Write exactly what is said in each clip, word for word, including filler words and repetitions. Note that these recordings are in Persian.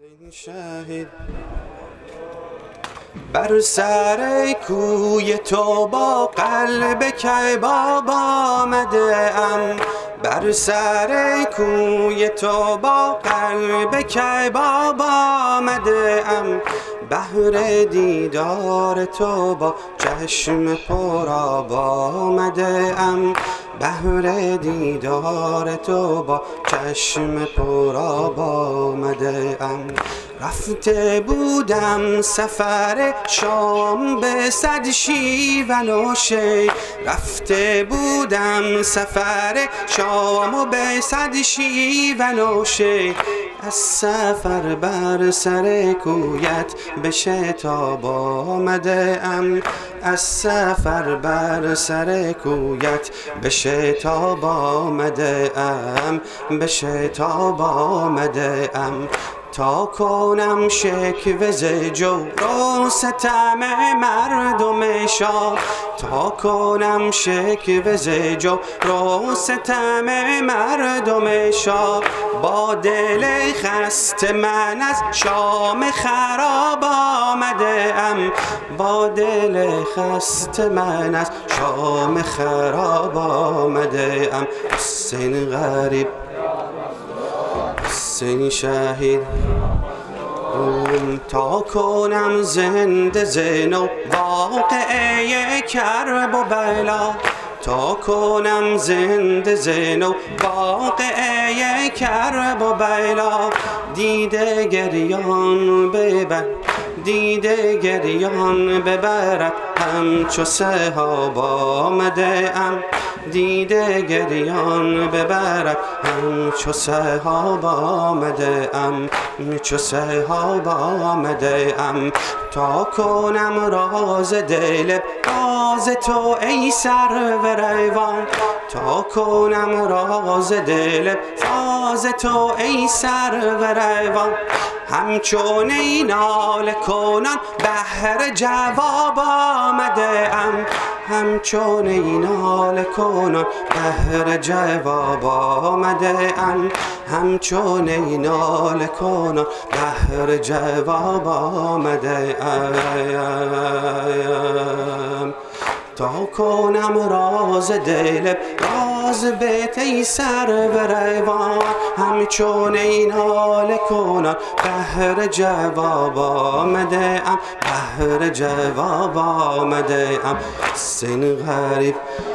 حسین شهید بر سر کوی تو با قلب کباب آمده ام، بر سر کوی تو با قلب کباب آمده ام، بهر دیدار تو با چشم پر آب آمده ام، بهر دیدار تو با چشم پر آب آمده ام. رفته بودم سفر شام به صد شیون و شی، رفته بودم سفر شام و به صد شیون و شی، از سفر بر سر کویت به شتاب آمده ام، از سفر بر سر کویت به شتاب آمده ام، به شتاب آمده ام، تا کنم شکوه ز جور و ستم مردم شاه، تا کنم شکوه ز جور و ستم مردم شاه، با دل خسته من از شام خراب آمده ام، با دل خسته من از شام خراب آمده ام. حسین غریب، حسین شهید، تا کنم زنده زنو واقعه کرب و بلا، تا کنم زنده زنو واقعه کرب و بلا، دیده گریان ببر، دیده گریان ببرد همچو سحاب آمده ام، دیده گریان ببرد همچو سحاب آمده ام، چو سحاب آمده ام، تا کنم راز دل راز تو ای سرور ایوان، تا کنم راز دل راز تو ای سرور ایوان، همچون ای ناله کنان بهر جواب آمده ام، همچون ای ناله کنان بهر جواب آمده ام، همچون ای ناله کنان بهر جواب آمده ام، تا کنم راز دل راز بیت ای سرور ایوان، همچون ای ناله کنان بهر جواب آمده ام، بهر جواب آمده ام. حسین غریب،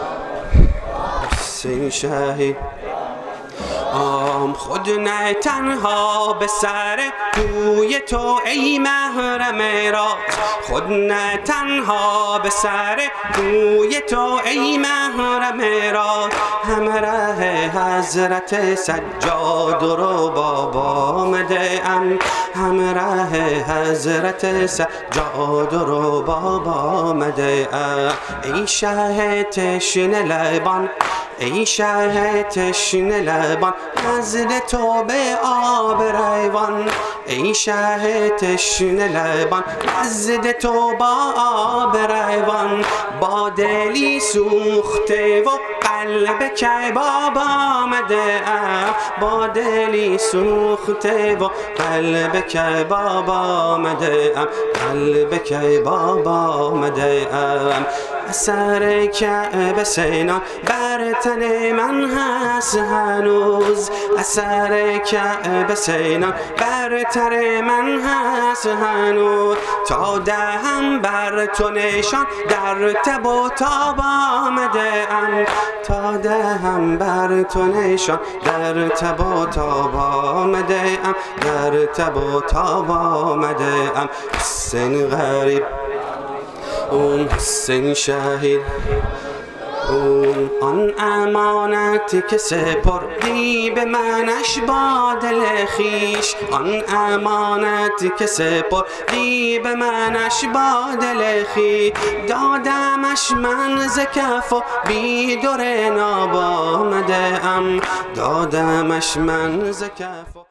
حسین شهید، آم خود نه تنها به سر کوی تو ای محرم راز، خود نه تنها به سر کوی تو ای محرم راز، همراه حضرت سجاد و رباب آمده ام، همراه حضرت سجاد و رباب آمده ام. ای شه تشنه لبان، ای شه تشنه لبان، نزد تو به آب روان، ای شه تشنه لبان، نزد تو با آب روان، با دلی سوخته و قلب کباب آمده ام، با دلی سوخته و قلب کباب آمده ام، قلب کباب آمده ام. اثر کعبه سینان بر تن من هست هنوز، اثر کعبه سینان بر تن من هست هنوز، تا دهم بر تو نشان در تب و تاب آمده ام، تا دهم بر تو نشان در تب و تاب آمده ام، در تب و تاب آمده ام. حسین غریب، اون حسین شهید، اون آن امانتی که سپردی به منش با دل خویش، آن امانتی که سپردی به منش با دل خویش، دادمش من ز کف و بی در ناب آمده ام، دادمش من ز کف